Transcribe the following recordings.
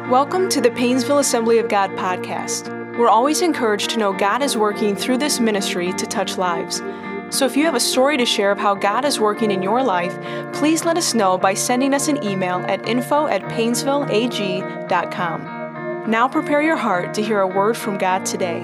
Welcome to the Painesville Assembly of God podcast. We're always encouraged to know God is working through this ministry to touch lives. So if you have a story to share of how God is working in your life, please let us know by sending us an email at info@painesvilleag.com. Now prepare your heart to hear a word from God today.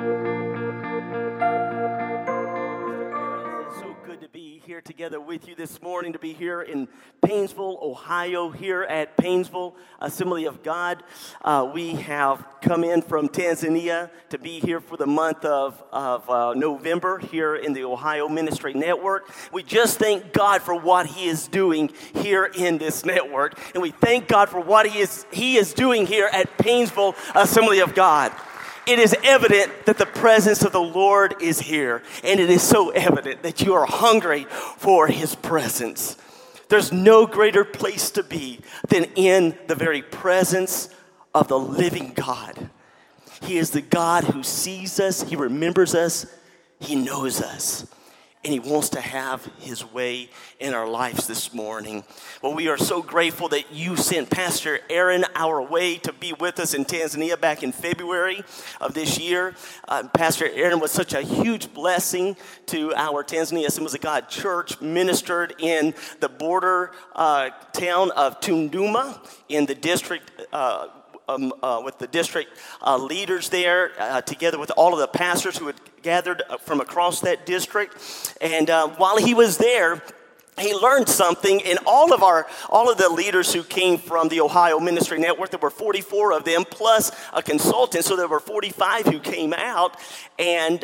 Here together with you this morning, to be here in Painesville, Ohio, here at Painesville Assembly of God. We have come in from Tanzania to be here for the month of November here in the Ohio Ministry Network. We just thank God for what He is doing here in this network, and we thank God for what He is doing here at Painesville Assembly of God. It is evident that the presence of the Lord is here, and it is so evident that you are hungry for His presence. There's no greater place to be than in the very presence of the living God. He is the God who sees us, He remembers us, He knows us, and He wants to have His way in our lives this morning. Well, we are so grateful that you sent Pastor Aaron our way to be with us in Tanzania back in February of this year. Pastor Aaron was such a huge blessing to our Tanzania Assemblies of God Church, ministered in the border town of Tunduma in the district with the district leaders there, together with all of the pastors who had gathered from across that district. And while he was there, he learned something, and all of the leaders who came from the Ohio Ministry Network, there were 44 of them, plus a consultant, so there were 45 who came out, and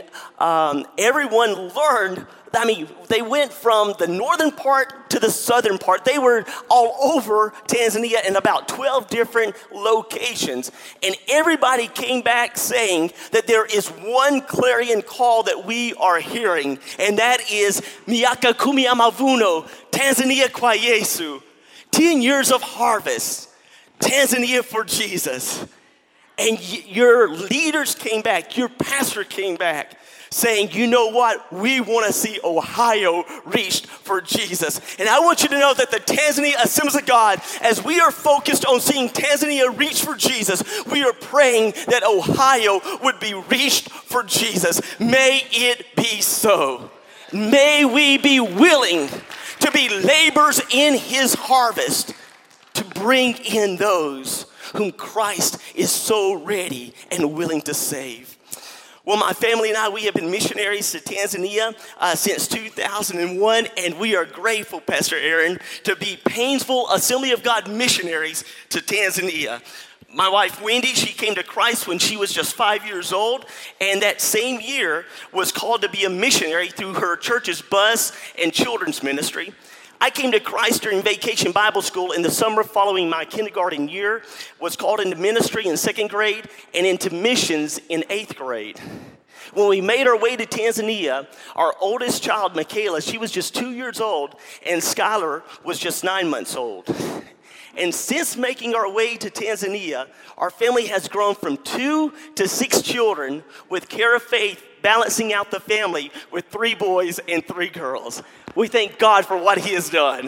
everyone learned. I mean, they went from the northern part to the southern part. They were all over Tanzania in about 12 different locations. And everybody came back saying that there is one clarion call that we are hearing, and that is Miaka Kumi ya Mavuno, Tanzania kwa Yesu. 10 years of harvest, Tanzania for Jesus. And your leaders came back, your pastor came back, saying, you know what, we want to see Ohio reached for Jesus. And I want you to know that the Tanzania Assemblies of God, as we are focused on seeing Tanzania reach for Jesus, we are praying that Ohio would be reached for Jesus. May it be so. May we be willing to be laborers in His harvest, to bring in those whom Christ is so ready and willing to save. Well, my family and I, we have been missionaries to Tanzania since 2001, and we are grateful, Pastor Aaron, to be Painesville Assembly of God missionaries to Tanzania. My wife, Wendy, she came to Christ when she was just 5 years old, and that same year was called to be a missionary through her church's bus and children's ministry. I came to Christ during vacation Bible school in the summer following my kindergarten year, was called into ministry in 2nd grade and into missions in 8th grade. When we made our way to Tanzania, our oldest child, Michaela, she was just 2 years old, and Skylar was just 9 months old. And since making our way to Tanzania, our family has grown from 2 to 6 children, with Care of Faith balancing out the family with 3 boys and 3 girls. We thank God for what He has done.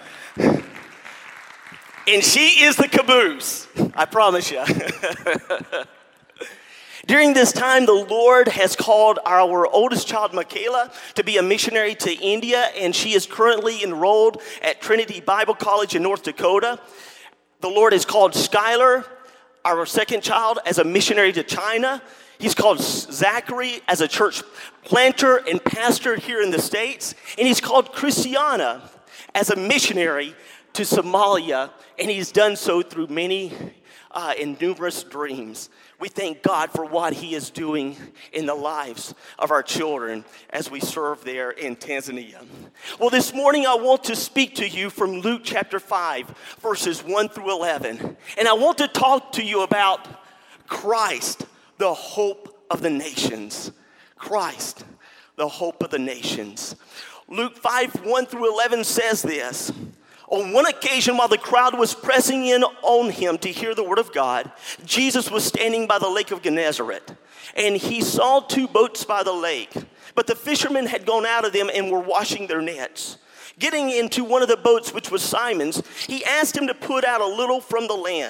And she is the caboose, I promise you. During this time, the Lord has called our oldest child, Michaela, to be a missionary to India, and she is currently enrolled at Trinity Bible College in North Dakota. The Lord has called Skylar, our second child, as a missionary to China. He's called Zachary as a church planter and pastor here in the States. And he's called Christiana as a missionary to Somalia. And he's done so through many and numerous dreams. We thank God for what He is doing in the lives of our children as we serve there in Tanzania. Well, this morning I want to speak to you from Luke chapter 5, verses 1 through 11. And I want to talk to you about Christ, the hope of the nations. Christ, the hope of the nations. Luke 5, 1 through 11 says this. On one occasion, while the crowd was pressing in on Him to hear the word of God, Jesus was standing by the lake of Gennesaret, and He saw 2 boats by the lake. But the fishermen had gone out of them and were washing their nets. Getting into one of the boats, which was Simon's, He asked him to put out a little from the land.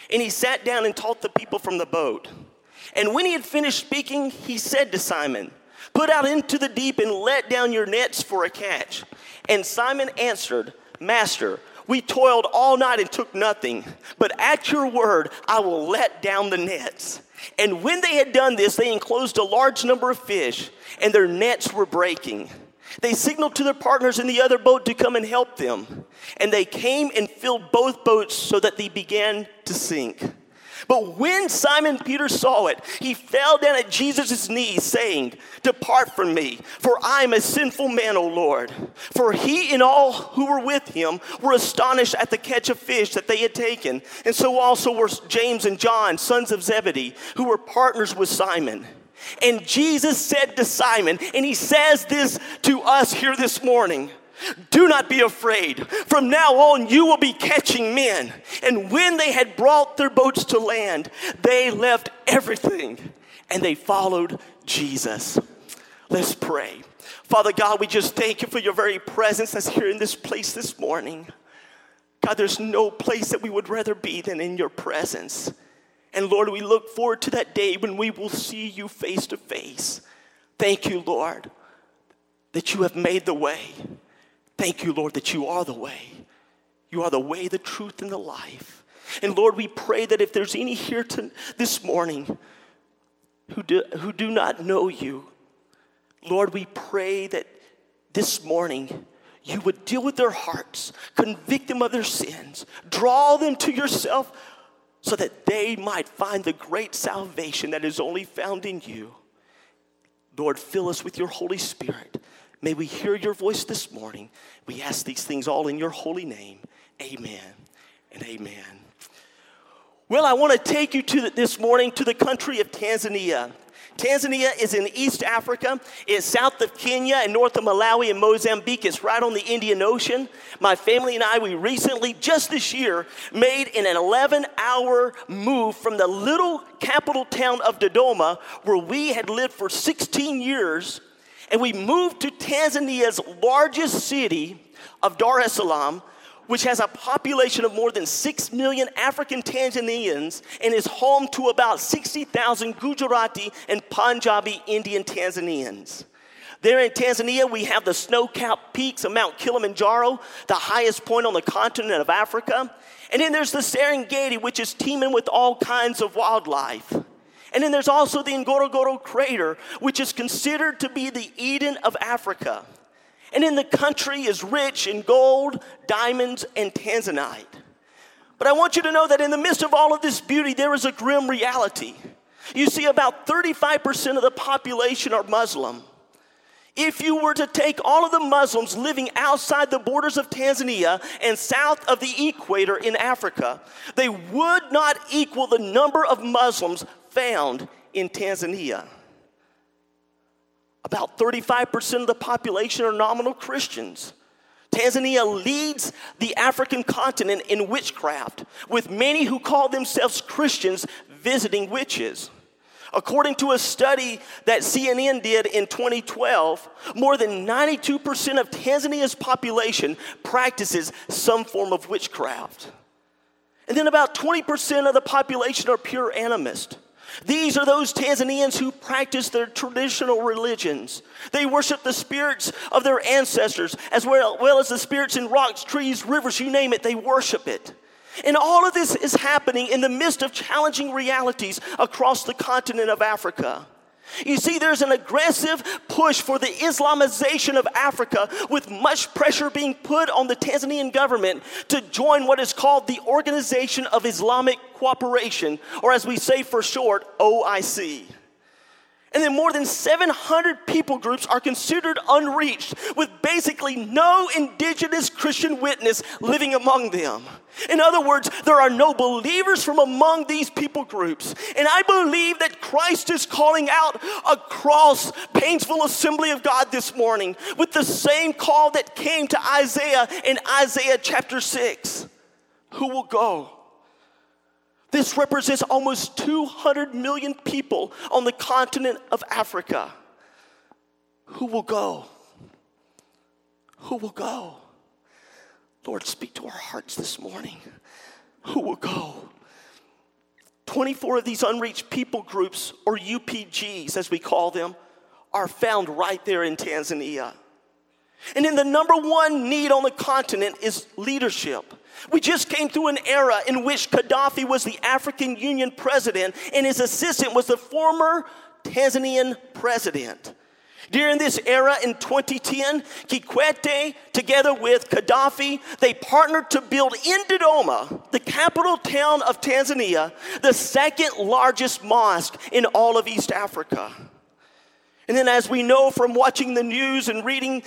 And he sat down and taught the people from the boat. And when he had finished speaking, he said to Simon, "Put out into the deep and let down your nets for a catch." And Simon answered, "Master, we toiled all night and took nothing, but at your word I will let down the nets." And when they had done this, they enclosed a large number of fish, and their nets were breaking. They signaled to their partners in the other boat to come and help them. And they came and filled both boats so that they began to sink. But when Simon Peter saw it, he fell down at Jesus' knees, saying, "Depart from me, for I am a sinful man, O Lord." For he and all who were with him were astonished at the catch of fish that they had taken. And so also were James and John, sons of Zebedee, who were partners with Simon. And Jesus said to Simon, and he says this to us here this morning, "Do not be afraid. From now on, you will be catching men." And when they had brought their boats to land, they left everything and they followed Jesus. Let's pray. Father God, we just thank you for your very presence that's here in this place this morning. God, there's no place that we would rather be than in your presence. And Lord, we look forward to that day when we will see you face to face. Thank you, Lord, that you have made the way. Thank you, Lord, that you are the way. You are the way, the truth, and the life. And Lord, we pray that if there's any here this morning who do not know you, Lord, we pray that this morning you would deal with their hearts, convict them of their sins, draw them to yourself so that they might find the great salvation that is only found in you. Lord, fill us with your Holy Spirit. May we hear your voice this morning. We ask these things all in your holy name. Amen and amen. Well, I want to take you this morning to the country of Tanzania. Tanzania is in East Africa. It's south of Kenya and north of Malawi and Mozambique. It's right on the Indian Ocean. My family and I, we recently, just this year, made an 11-hour move from the little capital town of Dodoma, where we had lived for 16 years, and we moved to Tanzania's largest city of Dar es Salaam, which has a population of more than 6 million African Tanzanians and is home to about 60,000 Gujarati and Punjabi Indian Tanzanians. There in Tanzania, we have the snow-capped peaks of Mount Kilimanjaro, the highest point on the continent of Africa. And then there's the Serengeti, which is teeming with all kinds of wildlife. And then there's also the Ngorongoro crater, which is considered to be the Eden of Africa. And then the country is rich in gold, diamonds, and tanzanite. But I want you to know that in the midst of all of this beauty, there is a grim reality. You see, about 35% of the population are Muslim. If you were to take all of the Muslims living outside the borders of Tanzania and south of the equator in Africa, they would not equal the number of Muslims found in Tanzania. About 35% of the population are nominal Christians. Tanzania leads the African continent in witchcraft, with many who call themselves Christians visiting witches. According to a study that CNN did in 2012, more than 92% of Tanzania's population practices some form of witchcraft. And then about 20% of the population are pure animists. These are those Tanzanians who practice their traditional religions. They worship the spirits of their ancestors, as well as the spirits in rocks, trees, rivers, you name it, they worship it. And all of this is happening in the midst of challenging realities across the continent of Africa. You see, there's an aggressive push for the Islamization of Africa, with much pressure being put on the Tanzanian government to join what is called the Organization of Islamic Cooperation, or as we say for short, OIC. And then more than 700 people groups are considered unreached, with basically no indigenous Christian witness living among them. In other words, there are no believers from among these people groups. And I believe that Christ is calling out across Painesville Assembly of God this morning with the same call that came to Isaiah in Isaiah chapter 6. Who will go? This represents almost 200 million people on the continent of Africa. Who will go? Who will go? Lord, speak to our hearts this morning. Who will go? 24 of these unreached people groups, or UPGs as we call them, are found right there in Tanzania. And then the number one need on the continent is leadership. We just came through an era in which Gaddafi was the African Union president and his assistant was the former Tanzanian president. During this era in 2010, Kikwete, together with Gaddafi, they partnered to build in Dodoma, the capital town of Tanzania, the second largest mosque in all of East Africa. And then as we know from watching the news and reading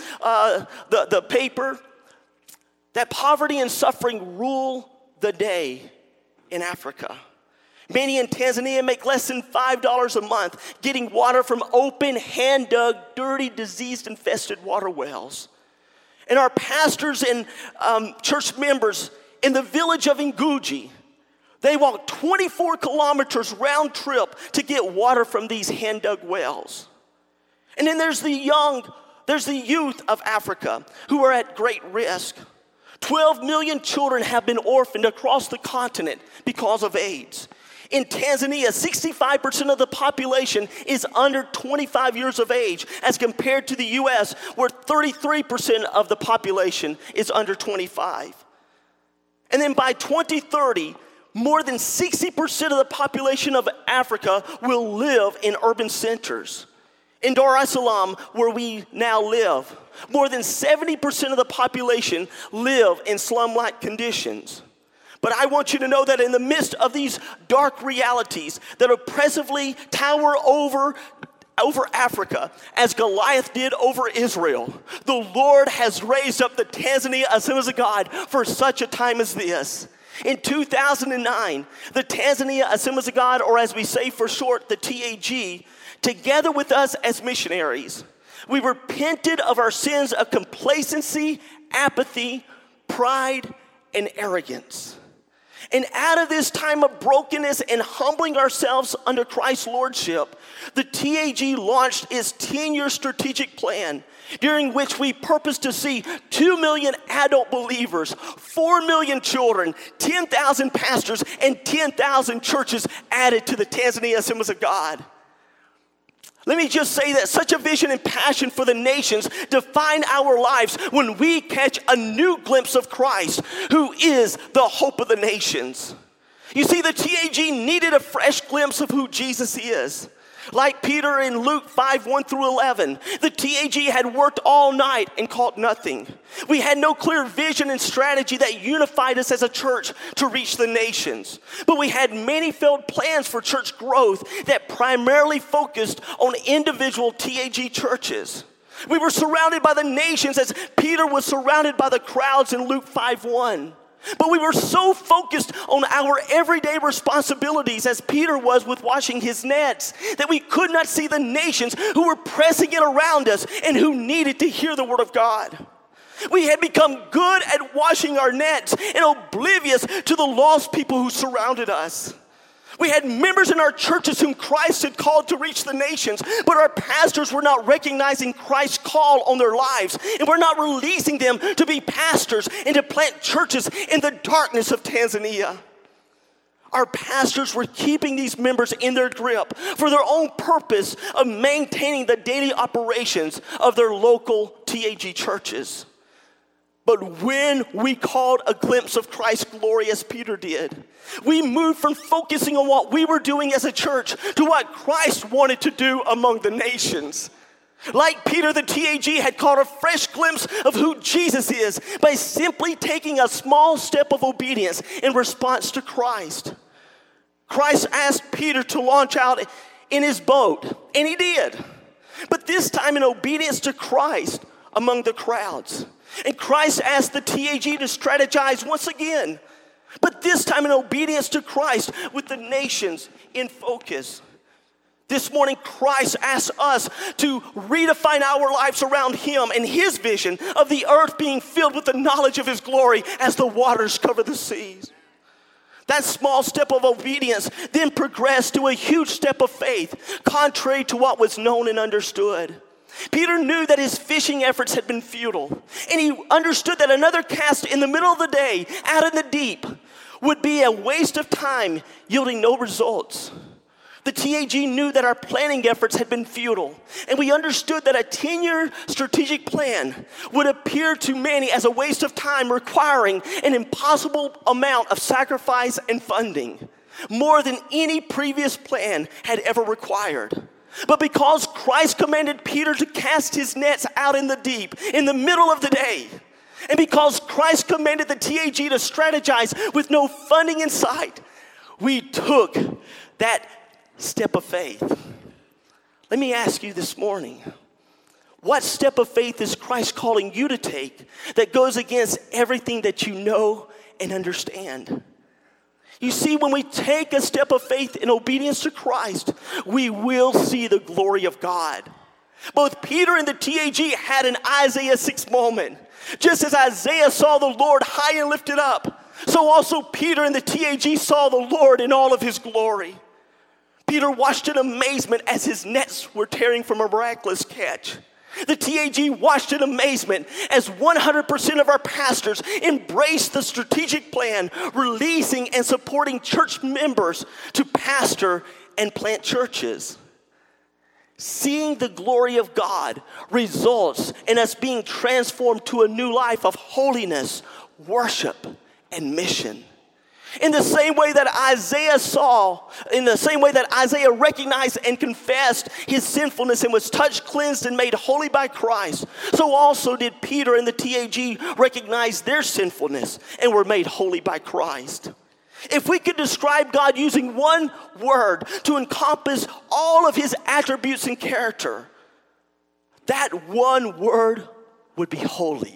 the paper, that poverty and suffering rule the day in Africa. Many in Tanzania make less than $5 a month getting water from open, hand-dug, dirty, disease-infested water wells. And our pastors and church members in the village of Nguji, they walk 24 kilometers round trip to get water from these hand-dug wells. And then there's the youth of Africa who are at great risk. 12 million children have been orphaned across the continent because of AIDS. In Tanzania, 65% of the population is under 25 years of age, as compared to the U.S., where 33% of the population is under 25. And then by 2030, more than 60% of the population of Africa will live in urban centers. In Dar es Salaam, where we now live, more than 70% of the population live in slum-like conditions. But I want you to know that in the midst of these dark realities that oppressively tower over Africa, as Goliath did over Israel, the Lord has raised up the Tanzania Assemblies of God for such a time as this. In 2009, the Tanzania Assemblies of God, or as we say for short, the TAG, together with us as missionaries, we repented of our sins of complacency, apathy, pride, and arrogance. And out of this time of brokenness and humbling ourselves under Christ's lordship, the TAG launched its 10-year strategic plan, during which we purpose to see 2 million adult believers, 4 million children, 10,000 pastors, and 10,000 churches added to the Tanzania Assemblies of God. Let me just say that such a vision and passion for the nations define our lives when we catch a new glimpse of Christ, who is the hope of the nations. You see, the TAG needed a fresh glimpse of who Jesus is. Like Peter in Luke 5:1-11, the TAG had worked all night and caught nothing. We had no clear vision and strategy that unified us as a church to reach the nations. But we had many failed plans for church growth that primarily focused on individual TAG churches. We were surrounded by the nations as Peter was surrounded by the crowds in Luke 5:1. But we were so focused on our everyday responsibilities as Peter was with washing his nets that we could not see the nations who were pressing in around us and who needed to hear the word of God. We had become good at washing our nets and oblivious to the lost people who surrounded us. We had members in our churches whom Christ had called to reach the nations, but our pastors were not recognizing Christ's call on their lives, and were not releasing them to be pastors and to plant churches in the darkness of Tanzania. Our pastors were keeping these members in their grip for their own purpose of maintaining the daily operations of their local TAG churches. But when we caught a glimpse of Christ's glory as Peter did, we moved from focusing on what we were doing as a church to what Christ wanted to do among the nations. Like Peter, the TAG had caught a fresh glimpse of who Jesus is by simply taking a small step of obedience in response to Christ. Christ asked Peter to launch out in his boat, and he did. But this time in obedience to Christ among the crowds. And Christ asked the TAG to strategize once again, but this time in obedience to Christ with the nations in focus. This morning, Christ asks us to redefine our lives around him and his vision of the earth being filled with the knowledge of his glory as the waters cover the seas. That small step of obedience then progressed to a huge step of faith, contrary to what was known and understood. Peter knew that his fishing efforts had been futile, and he understood that another cast in the middle of the day, out in the deep, would be a waste of time yielding no results. The TAG knew that our planning efforts had been futile, and we understood that a 10-year strategic plan would appear to many as a waste of time, requiring an impossible amount of sacrifice and funding, more than any previous plan had ever required. But because Christ commanded Peter to cast his nets out in the deep in the middle of the day, and because Christ commanded the TAG to strategize with no funding in sight, we took that step of faith. Let me ask you this morning, what step of faith is Christ calling you to take that goes against everything that you know and understand? You see, when we take a step of faith in obedience to Christ, we will see the glory of God. Both Peter and the TAG had an Isaiah 6 moment. Just as Isaiah saw the Lord high and lifted up, so also Peter and the TAG saw the Lord in all of his glory. Peter watched in amazement as his nets were tearing from a miraculous catch. The TAG watched in amazement as 100% of our pastors embraced the strategic plan, releasing and supporting church members to pastor and plant churches. Seeing the glory of God results in us being transformed to a new life of holiness, worship, and mission. In the same way that Isaiah recognized and confessed his sinfulness and was touched, cleansed, and made holy by Christ, so also did Peter and the TAG recognize their sinfulness and were made holy by Christ. If we could describe God using one word to encompass all of his attributes and character, that one word would be holy.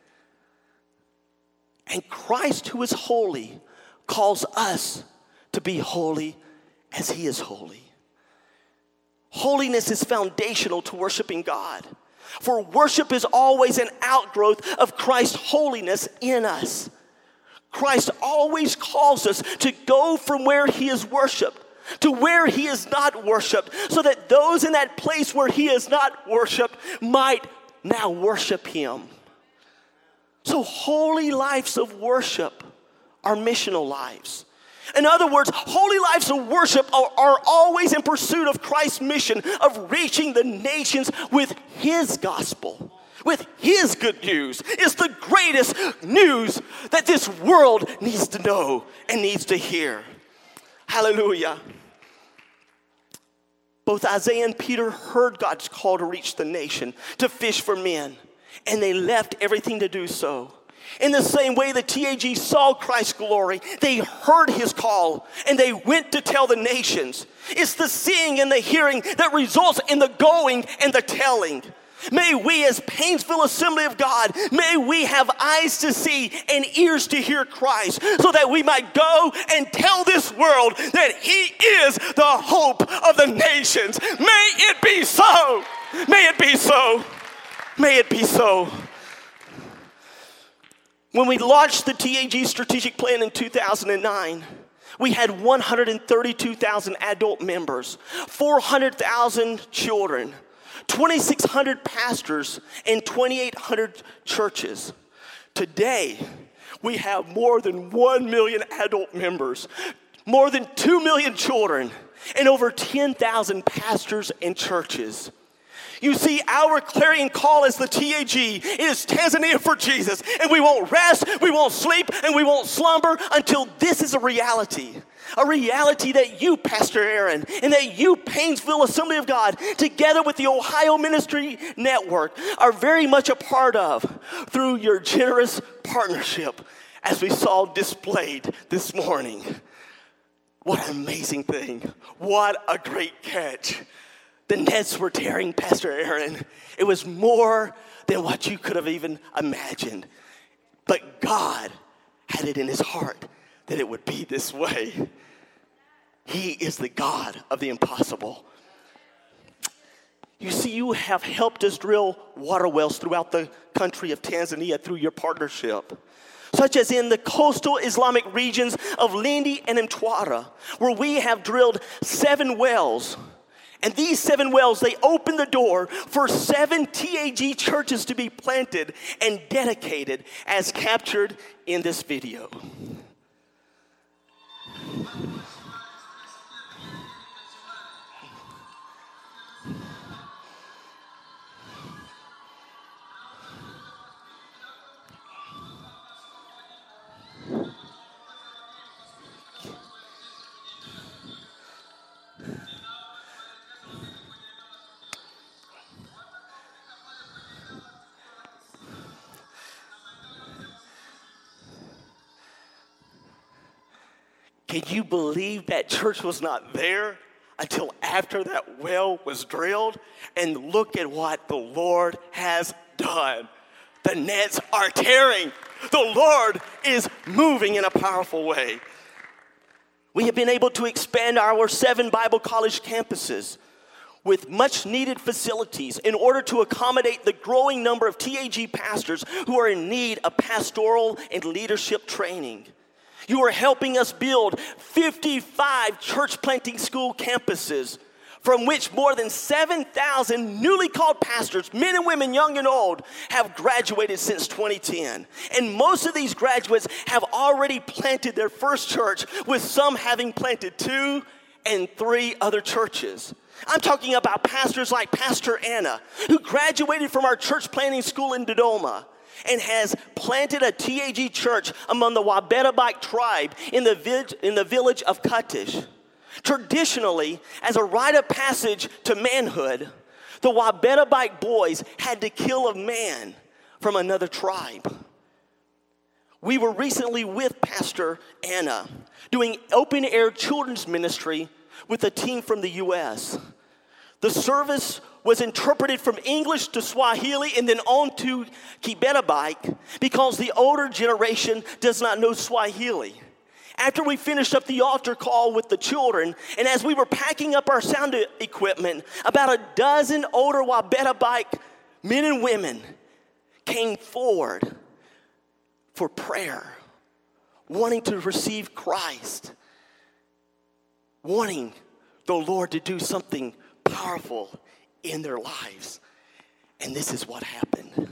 And Christ, who is holy, calls us to be holy as he is holy. Holiness is foundational to worshiping God. For worship is always an outgrowth of Christ's holiness in us. Christ always calls us to go from where he is worshiped to where he is not worshiped, so that those in that place where he is not worshiped might now worship him. So holy lives of worship are missional lives. In other words, holy lives of worship are always in pursuit of Christ's mission of reaching the nations with his gospel, with his good news. It's the greatest news that this world needs to know and needs to hear. Hallelujah. Both Isaiah and Peter heard God's call to reach the nation, to fish for men, and they left everything to do so. In the same way the TAG saw Christ's glory, they heard his call, and they went to tell the nations. It's the seeing and the hearing that results in the going and the telling. May we, as Painesville Assembly of God, may we have eyes to see and ears to hear Christ, so that we might go and tell this world that he is the hope of the nations. May it be so. May it be so. May it be so. When we launched the TAG strategic plan in 2009, we had 132,000 adult members, 400,000 children, 2,600 pastors, and 2,800 churches. Today, we have more than 1 million adult members, more than 2 million children, and over 10,000 pastors and churches. You see, our clarion call as the TAG is Tanzania for Jesus, and we won't rest, we won't sleep, and we won't slumber until this is a reality that you, Pastor Aaron, and that you, Painesville Assembly of God, together with the Ohio Ministry Network, are very much a part of through your generous partnership, as we saw displayed this morning. What an amazing thing. What a great catch. The nets were tearing, Pastor Aaron. It was more than what you could have even imagined. But God had it in his heart that it would be this way. He is the God of the impossible. You see, you have helped us drill water wells throughout the country of Tanzania through your partnership, such as in the coastal Islamic regions of Lindi and Mtwara, where we have drilled 7 wells. And these 7 wells, they opened the door for 7 TAG churches to be planted and dedicated as captured in this video. Can you believe that church was not there until after that well was drilled? And look at what the Lord has done. The nets are tearing. The Lord is moving in a powerful way. We have been able to expand our 7 Bible college campuses with much needed facilities in order to accommodate the growing number of TAG pastors who are in need of pastoral and leadership training. You are helping us build 55 church planting school campuses, from which more than 7,000 newly called pastors, men and women, young and old, have graduated since 2010. And most of these graduates have already planted their first church, with some having planted 2 and 3 other churches. I'm talking about pastors like Pastor Anna, who graduated from our church planting school in Dodoma and has planted a TAG church among the Wabettabike tribe in the village of Kutish. Traditionally, as a rite of passage to manhood, the Wabettabike boys had to kill a man from another tribe. We were recently with Pastor Anna doing open-air children's ministry with a team from the U.S. The service was interpreted from English to Swahili and then on to Kibettabike because the older generation does not know Swahili. After we finished up the altar call with the children, and as we were packing up our sound equipment, about a dozen older Wabettabike men and women came forward for prayer, wanting to receive Christ, wanting the Lord to do something powerful in their lives. And this is what happened.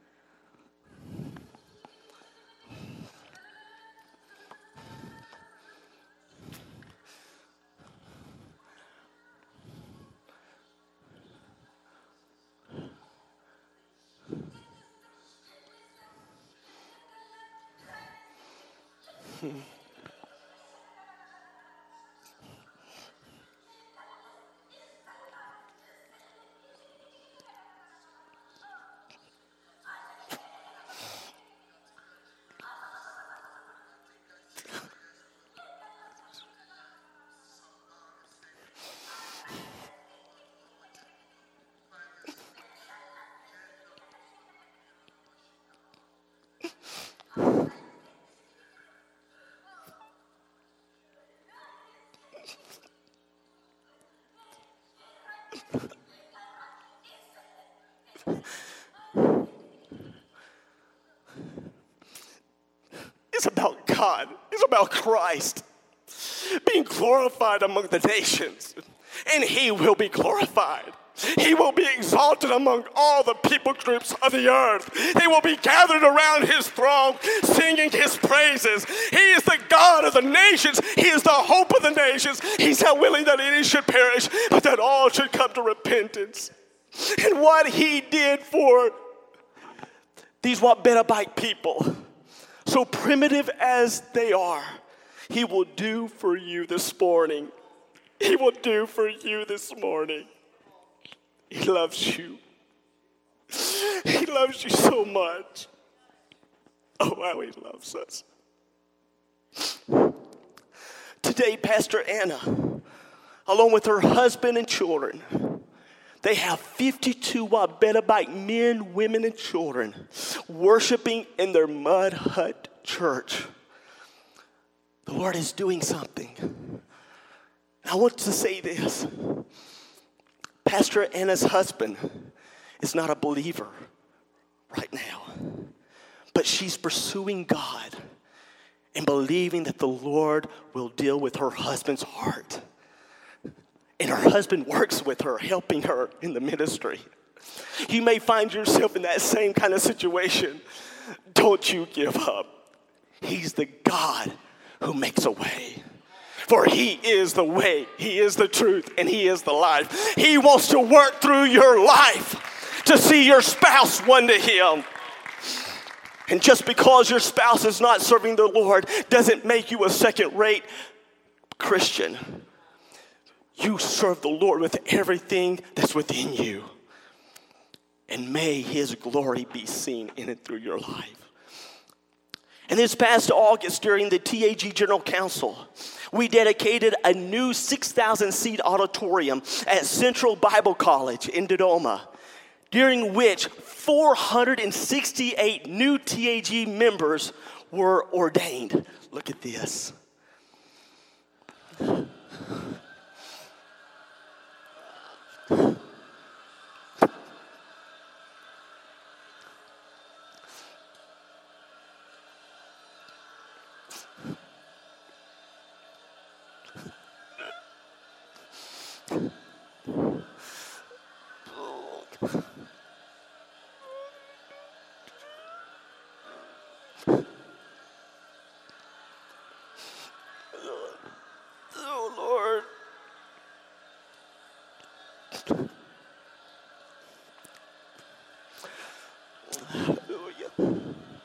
It's about God. It's about Christ being glorified among the nations, and He will be glorified. He will be exalted among all the people groups of the earth. They will be gathered around His throne, singing His praises. He is the God of the nations. He is the hope of the nations. He's not willing that any should perish, but that all should come to repentance. And what He did for these Wabettabike people, so primitive as they are, He will do for you this morning. He will do for you this morning. He loves you. He loves you so much. Oh, how He loves us. Today, Pastor Anna, along with her husband and children, they have 52 Wabettabike men, women, and children worshiping in their mud hut church. The Lord is doing something. I want to say this. Pastor Anna's husband is not a believer right now, but she's pursuing God and believing that the Lord will deal with her husband's heart. And her husband works with her, helping her in the ministry. You may find yourself in that same kind of situation. Don't you give up. He's the God who makes a way. For he is the way, he is the truth, and he is the life. He wants to work through your life to see your spouse one to him. And just because your spouse is not serving the Lord doesn't make you a second-rate Christian. You serve the Lord with everything that's within you. And may his glory be seen in and through your life. And this past August, during the TAG General Council, we dedicated a new 6,000-seat auditorium at Central Bible College in Dodoma, during which 468 new TAG members were ordained. Look at this. Oh, Lord. Hallelujah.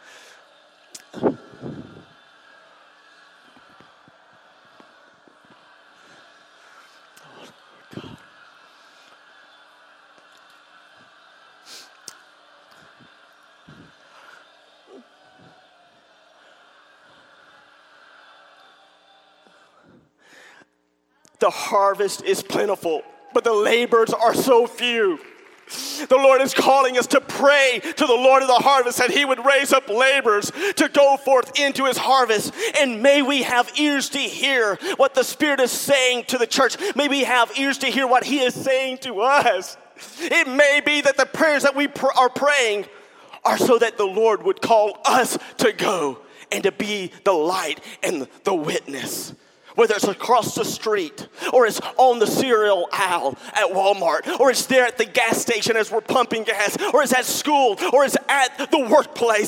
The harvest is plentiful, but the laborers are so few. The Lord is calling us to pray to the Lord of the harvest that he would raise up laborers to go forth into his harvest. And may we have ears to hear what the Spirit is saying to the church. May we have ears to hear what he is saying to us. It may be that the prayers that we are praying are so that the Lord would call us to go and to be the light and the witness. Whether it's across the street, or it's on the cereal aisle at Walmart, or it's there at the gas station as we're pumping gas, or it's at school, or it's at the workplace,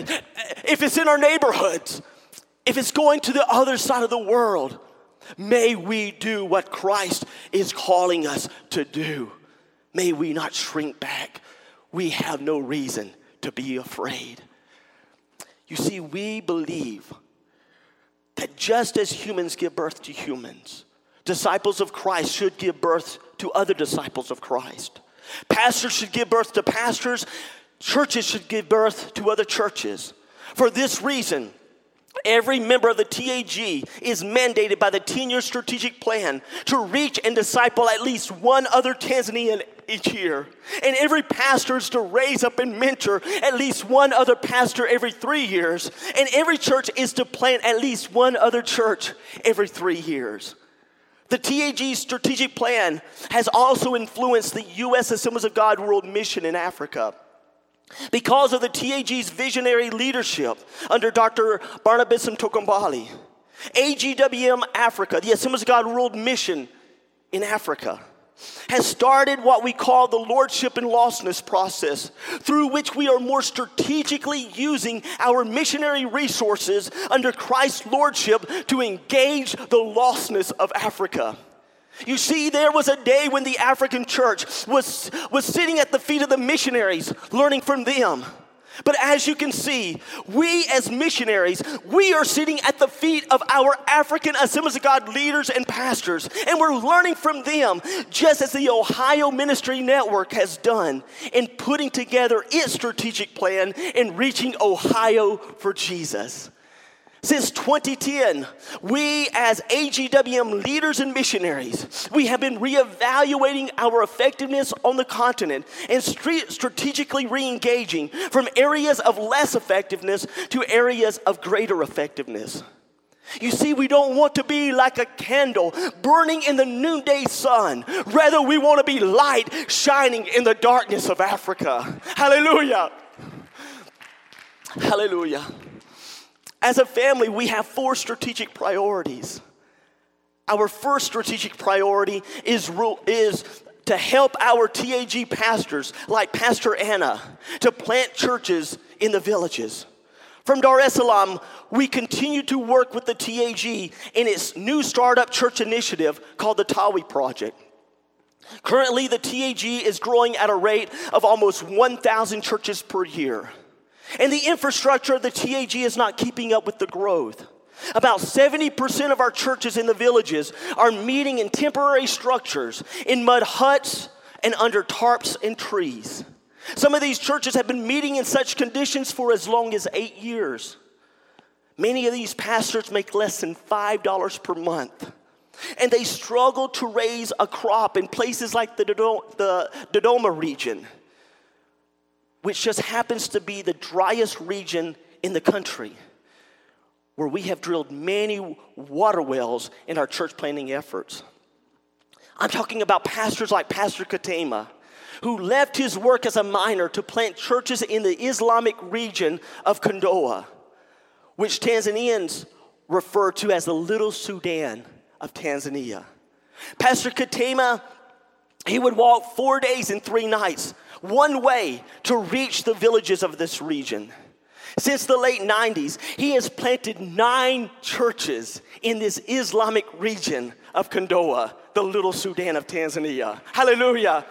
if it's in our neighborhoods, if it's going to the other side of the world, may we do what Christ is calling us to do. May we not shrink back. We have no reason to be afraid. You see, we believe that just as humans give birth to humans, disciples of Christ should give birth to other disciples of Christ. Pastors should give birth to pastors. Churches should give birth to other churches. For this reason, every member of the TAG is mandated by the 10-year strategic plan to reach and disciple at least one other Tanzanian each year. And every pastor is to raise up and mentor at least one other pastor every 3 years. And every church is to plant at least one other church every 3 years. The TAG strategic plan has also influenced the U.S. Assemblies of God World Mission in Africa. Because of the TAG's visionary leadership under Dr. Barnabas Mtokombali, AGWM Africa, the Assemblies of God World Mission in Africa, has started what we call the Lordship and Lostness process, through which we are more strategically using our missionary resources under Christ's Lordship to engage the lostness of Africa. You see, there was a day when the African church was sitting at the feet of the missionaries, learning from them. But as you can see, we as missionaries, we are sitting at the feet of our African Assemblies of God leaders and pastors, and we're learning from them, just as the Ohio Ministry Network has done in putting together its strategic plan in reaching Ohio for Jesus. Since 2010, we as AGWM leaders and missionaries, we have been reevaluating our effectiveness on the continent and strategically re-engaging from areas of less effectiveness to areas of greater effectiveness. You see, we don't want to be like a candle burning in the noonday sun. Rather, we want to be light shining in the darkness of Africa. Hallelujah. Hallelujah. As a family, we have 4 strategic priorities. Our first strategic priority is to help our TAG pastors, like Pastor Anna, to plant churches in the villages. From Dar es Salaam, we continue to work with the TAG in its new startup church initiative called the Tawi Project. Currently, the TAG is growing at a rate of almost 1,000 churches per year. And the infrastructure of the TAG is not keeping up with the growth. About 70% of our churches in the villages are meeting in temporary structures, in mud huts and under tarps and trees. Some of these churches have been meeting in such conditions for as long as 8 years. Many of these pastors make less than $5 per month. And they struggle to raise a crop in places like the Dodoma region, which just happens to be the driest region in the country, where we have drilled many water wells in our church planting efforts. I'm talking about pastors like Pastor Katema, who left his work as a miner to plant churches in the Islamic region of Kondoa, which Tanzanians refer to as the Little Sudan of Tanzania. Pastor Katema, he would walk 4 days and 3 nights, one way, to reach the villages of this region. Since the late 90s, he has planted 9 churches in this Islamic region of Kondoa, the Little Sudan of Tanzania. Hallelujah.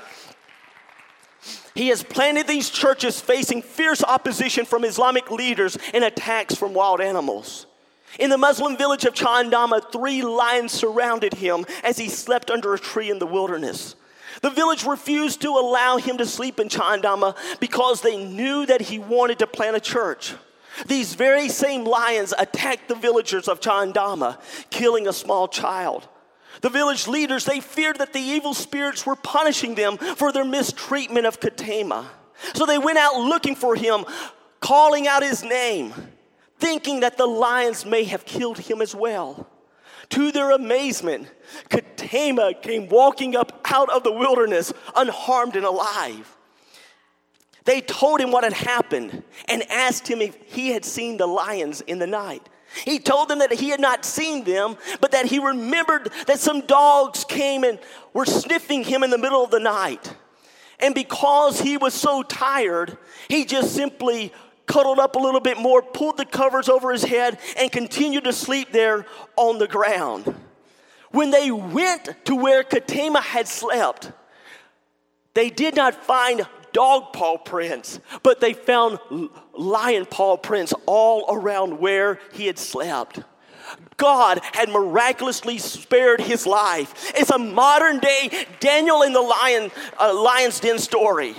He has planted these churches facing fierce opposition from Islamic leaders and attacks from wild animals. In the Muslim village of Chandama, 3 lions surrounded him as he slept under a tree in the wilderness. The village refused to allow him to sleep in Chandama because they knew that he wanted to plant a church. These very same lions attacked the villagers of Chandama, killing a small child. The village leaders, they feared that the evil spirits were punishing them for their mistreatment of Katema. So they went out looking for him, calling out his name, thinking that the lions may have killed him as well. To their amazement, Katema came walking up out of the wilderness unharmed and alive. They told him what had happened and asked him if he had seen the lions in the night. He told them that he had not seen them, but that he remembered that some dogs came and were sniffing him in the middle of the night. And because he was so tired, he just simply cuddled up a little bit more, pulled the covers over his head, and continued to sleep there on the ground. When they went to where Katema had slept, they did not find dog paw prints, but they found lion paw prints all around where he had slept. God had miraculously spared his life. It's a modern day Daniel in the lion's den story.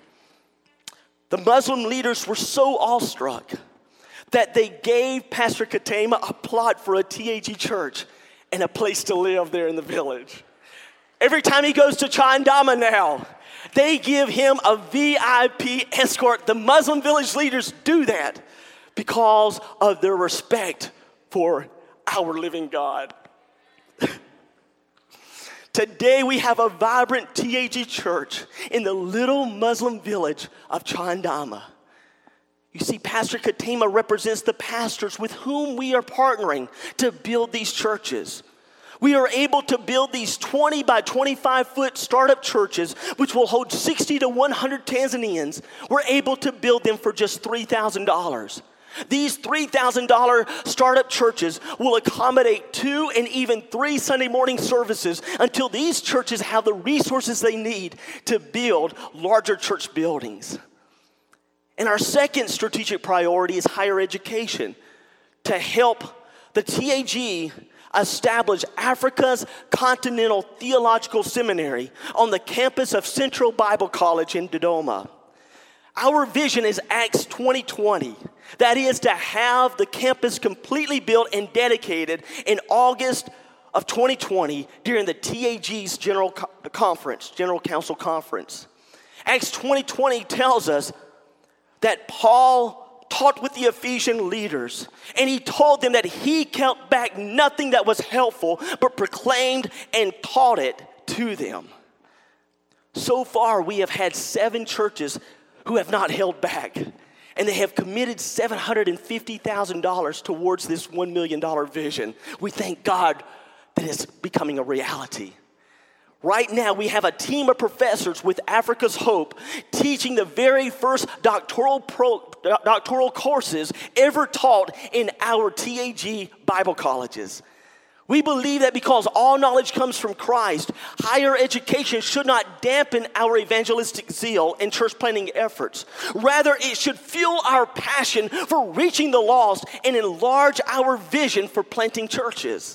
The Muslim leaders were so awestruck that they gave Pastor Katema a plot for a TAG church and a place to live there in the village. Every time he goes to Chandama now, they give him a VIP escort. The Muslim village leaders do that because of their respect for our living God. Today we have a vibrant TAG church in the little Muslim village of Chandama. You see, Pastor Katema represents the pastors with whom we are partnering to build these churches. We are able to build these 20 by 25 foot startup churches, which will hold 60 to 100 Tanzanians. We're able to build them for just $3,000. These $3,000 startup churches will accommodate 2 and even 3 Sunday morning services until these churches have the resources they need to build larger church buildings. And our second strategic priority is higher education, to help the TAG establish Africa's Continental Theological Seminary on the campus of Central Bible College in Dodoma. Our vision is Acts 2020. That is to have the campus completely built and dedicated in August of 2020 during the TAG's General Council Conference. Acts 2020 tells us that Paul taught with the Ephesian leaders, and he told them that he kept back nothing that was helpful, but proclaimed and taught it to them. So far, we have had 7 churches who have not held back, and they have committed $750,000 towards this $1 million vision. We thank God that it's becoming a reality. Right now, we have a team of professors with Africa's Hope teaching the very first doctoral doctoral courses ever taught in our TAG Bible colleges. We believe that because all knowledge comes from Christ, higher education should not dampen our evangelistic zeal and church planting efforts. Rather, it should fuel our passion for reaching the lost and enlarge our vision for planting churches.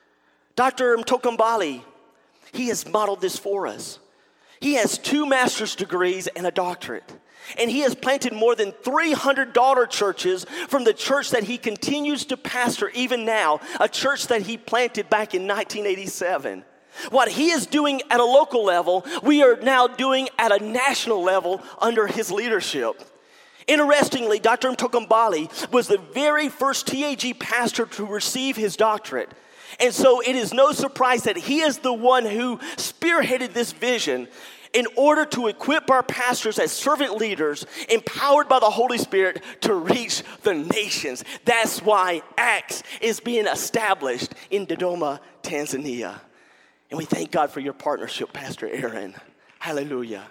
Dr. Mtokombali, he has modeled this for us. He has 2 master's degrees and a doctorate. And he has planted more than 300 daughter churches from the church that he continues to pastor even now, a church that he planted back in 1987. What he is doing at a local level, we are now doing at a national level under his leadership. Interestingly, Dr. Mtokombali was the very first TAG pastor to receive his doctorate. And so it is no surprise that he is the one who spearheaded this vision in order to equip our pastors as servant leaders, empowered by the Holy Spirit to reach the nations. That's why Acts is being established in Dodoma, Tanzania. And we thank God for your partnership, Pastor Aaron. Hallelujah.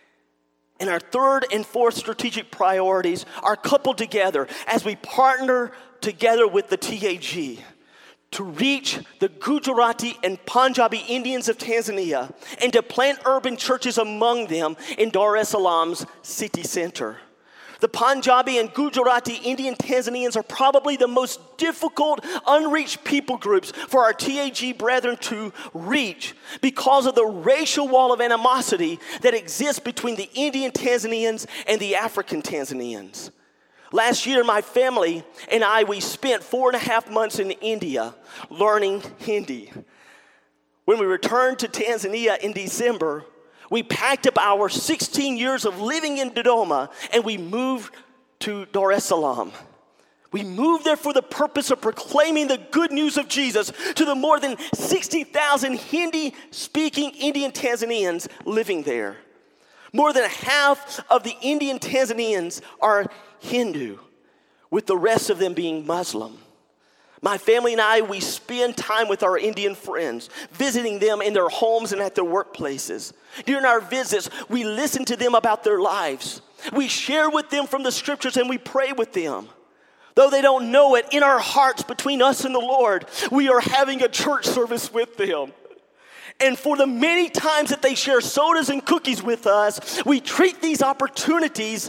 And our 3rd and 4th strategic priorities are coupled together as we partner together with the TAG to reach the Gujarati and Punjabi Indians of Tanzania and to plant urban churches among them in Dar es Salaam's city center. The Punjabi and Gujarati Indian Tanzanians are probably the most difficult, unreached people groups for our TAG brethren to reach because of the racial wall of animosity that exists between the Indian Tanzanians and the African Tanzanians. Last year, my family and I, we spent 4.5 months in India learning Hindi. When we returned to Tanzania in December, we packed up our 16 years of living in Dodoma and we moved to Dar es Salaam. We moved there for the purpose of proclaiming the good news of Jesus to the more than 60,000 Hindi-speaking Indian Tanzanians living there. More than half of the Indian Tanzanians are Hindu, with the rest of them being Muslim. My family and I, we spend time with our Indian friends, visiting them in their homes and at their workplaces. During our visits, we listen to them about their lives. We share with them from the scriptures and we pray with them. Though they don't know it, in our hearts between us and the Lord, we are having a church service with them. And for the many times that they share sodas and cookies with us, we treat these as opportunities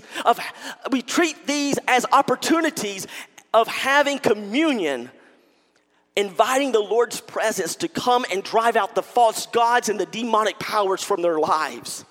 of having communion, inviting the Lord's presence to come and drive out the false gods and the demonic powers from their lives.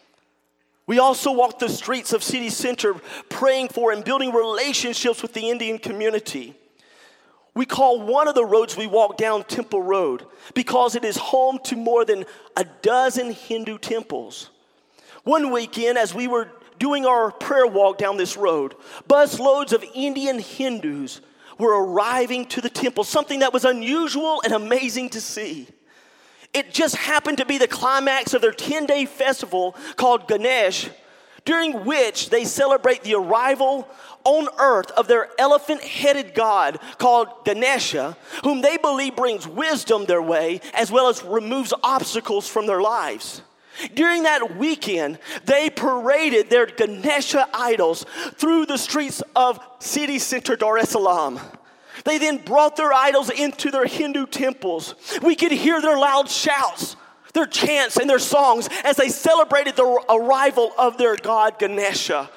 We also walk the streets of city center praying for and building relationships with the Indian community. We call one of the roads we walk down Temple Road because it is home to more than a dozen Hindu temples. One weekend, as we were doing our prayer walk down this road, busloads of Indian Hindus were arriving to the temple, something that was unusual and amazing to see. It just happened to be the climax of their 10-day festival called Ganesh, during which they celebrate the arrival on earth of their elephant-headed god called Ganesha, whom they believe brings wisdom their way as well as removes obstacles from their lives. During that weekend, they paraded their Ganesha idols through the streets of city center Dar es Salaam. They then brought their idols into their Hindu temples. We could hear their loud shouts, their chants, and their songs as they celebrated the arrival of their god Ganesha.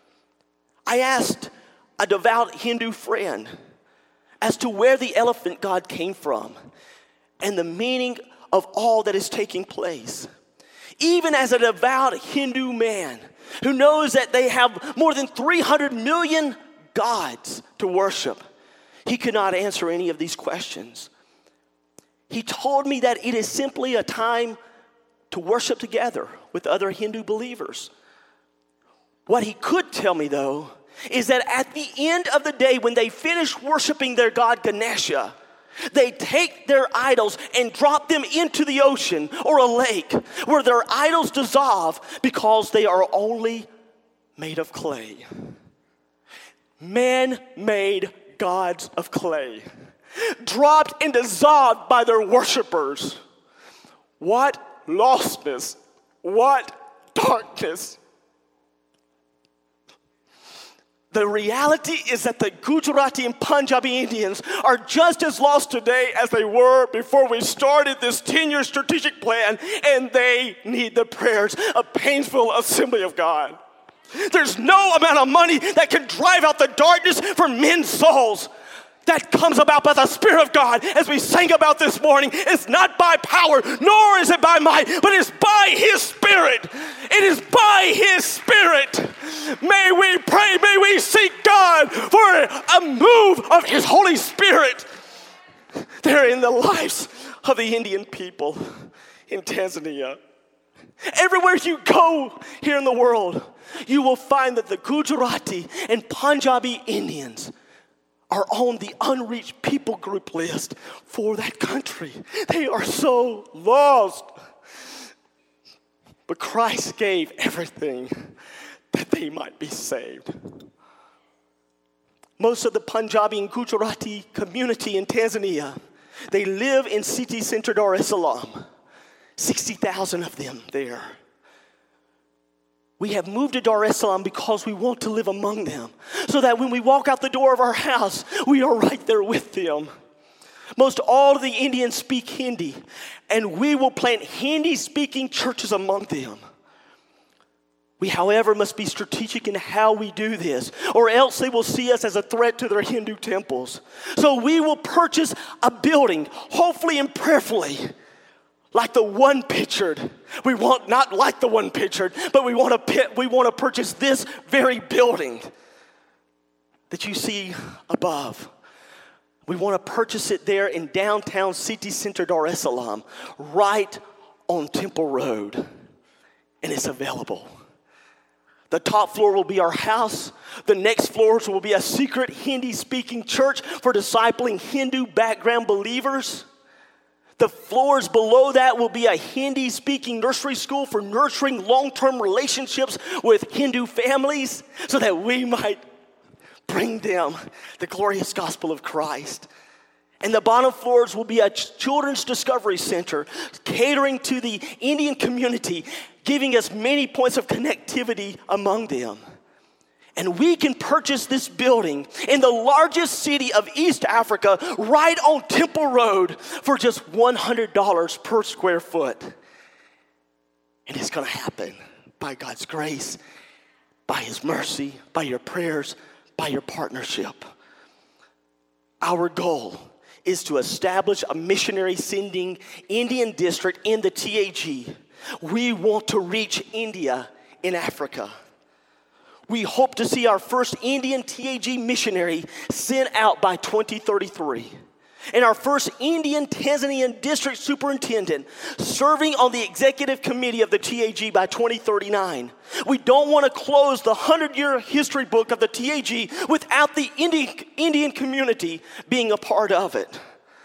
I asked a devout Hindu friend as to where the elephant god came from and the meaning of all that is taking place. Even as a devout Hindu man who knows that they have more than 300 million gods to worship, he could not answer any of these questions. He told me that it is simply a time to worship together with other Hindu believers. What he could tell me, though, is that at the end of the day, when they finish worshiping their god Ganesha, they take their idols and drop them into the ocean or a lake where their idols dissolve because they are only made of clay. Man-made gods of clay, dropped and dissolved by their worshipers. What lostness, what darkness. The reality is that the Gujarati and Punjabi Indians are just as lost today as they were before we started this 10-year strategic plan, and they need the prayers of Painesville Assembly of God. There's no amount of money that can drive out the darkness from men's souls. That comes about by the Spirit of God, as we sang about this morning. It's not by power, nor is it by might, but it's by His Spirit. It is by His Spirit. May we pray, may we seek God for a move of His Holy Spirit there in the lives of the Indian people in Tanzania. Everywhere you go here in the world, you will find that the Gujarati and Punjabi Indians are on the unreached people group list for that country. They are so lost. But Christ gave everything that they might be saved. Most of the Punjabi and Gujarati community in Tanzania, they live in city center Dar es Salaam. 60,000 of them there. We have moved to Dar es Salaam because we want to live among them, so that when we walk out the door of our house, we are right there with them. Most all of the Indians speak Hindi, and we will plant Hindi-speaking churches among them. We, however, must be strategic in how we do this, or else they will see us as a threat to their Hindu temples. So we will purchase a building, hopefully and prayerfully, like the one pictured. We want not like the one pictured, but we want to purchase this very building that you see above. We want to purchase it there in downtown city center Dar es Salaam, right on Temple Road, and it's available. The top floor will be our house. The next floors will be a secret Hindi-speaking church for discipling Hindu background believers. The floors below that will be a Hindi-speaking nursery school for nurturing long-term relationships with Hindu families, so that we might bring them the glorious gospel of Christ. And the bottom floors will be a children's discovery center catering to the Indian community, giving us many points of connectivity among them. And we can purchase this building in the largest city of East Africa, right on Temple Road, for just $100 per square foot. And it's going to happen by God's grace, by His mercy, by your prayers, by your partnership. Our goal is to establish a missionary sending Indian district in the TAG. We want to reach India in Africa. We hope to see our first Indian TAG missionary sent out by 2033. And our first Indian Tanzanian district superintendent serving on the executive committee of the TAG by 2039. We don't want to close the 100-year history book of the TAG without the Indian community being a part of it.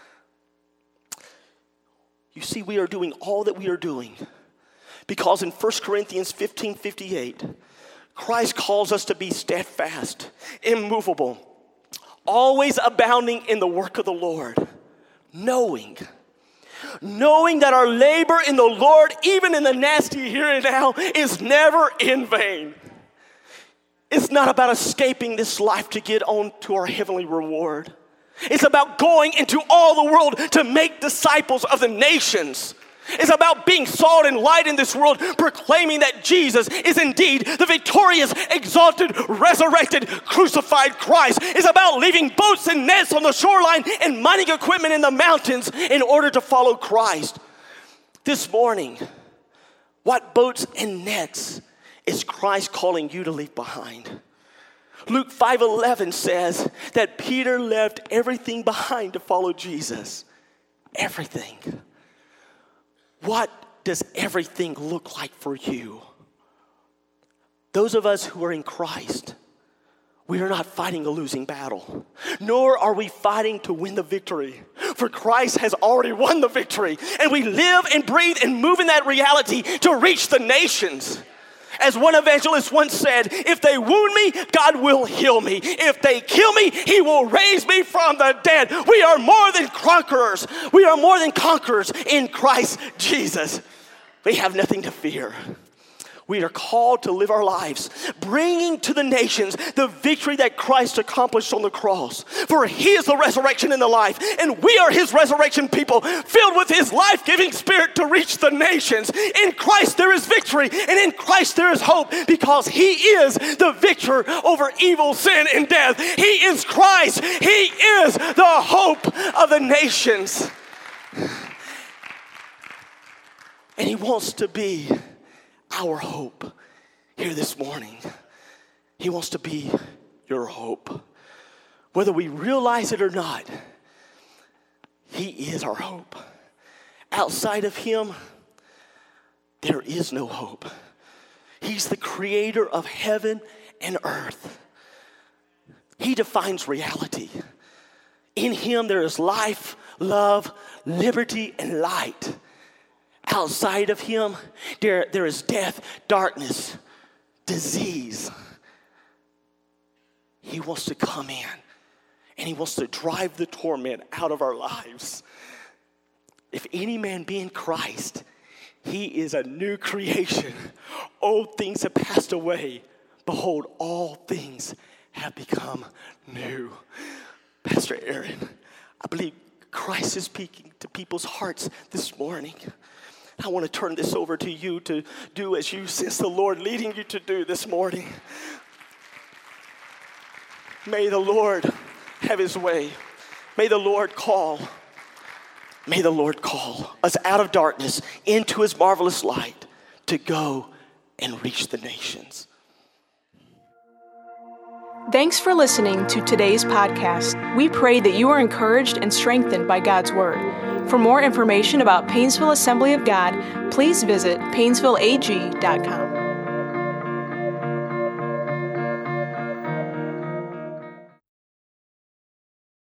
You see, we are doing all that we are doing because in 1 Corinthians 15:58, Christ calls us to be steadfast, immovable, always abounding in the work of the Lord, knowing that our labor in the Lord, even in the nasty here and now, is never in vain. It's not about escaping this life to get on to our heavenly reward. It's about going into all the world to make disciples of the nations. It's about being salt and light in this world, proclaiming that Jesus is indeed the victorious, exalted, resurrected, crucified Christ. It's about leaving boats and nets on the shoreline and mining equipment in the mountains in order to follow Christ. This morning, what boats and nets is Christ calling you to leave behind? Luke 5:11 says that Peter left everything behind to follow Jesus. Everything. What does everything look like for you? Those of us who are in Christ, we are not fighting a losing battle, nor are we fighting to win the victory. For Christ has already won the victory, and we live and breathe and move in that reality to reach the nations. As one evangelist once said, if they wound me, God will heal me. If they kill me, He will raise me from the dead. We are more than conquerors. We are more than conquerors in Christ Jesus. We have nothing to fear. we are called to live our lives, bringing to the nations the victory that Christ accomplished on the cross. For he is the resurrection and the life, and we are his resurrection people, filled with his life-giving spirit to reach the nations. In Christ there is victory, and in Christ there is hope, because he is the victor over evil, sin, and death. He is Christ. He is the hope of the nations. And he wants to be our hope here this morning. He wants to be your hope. Whether we realize it or not, he is our hope. Outside of him, there is no hope. He's the creator of heaven and earth. He defines reality. In him there is life, love, liberty, and light. Outside of him, there is death, darkness, disease. He wants to come in, and he wants to drive the torment out of our lives. If any man be in Christ, he is a new creation. Old things have passed away. Behold, all things have become new. Pastor Aaron, I believe Christ is speaking to people's hearts this morning. I want to turn this over to you to do as you sense the Lord leading you to do this morning. May the Lord have his way. May the Lord call. May the Lord call us out of darkness into his marvelous light to go and reach the nations. Thanks for listening to today's podcast. We pray that you are encouraged and strengthened by God's Word. For more information about Painesville Assembly of God, please visit painesvilleag.com.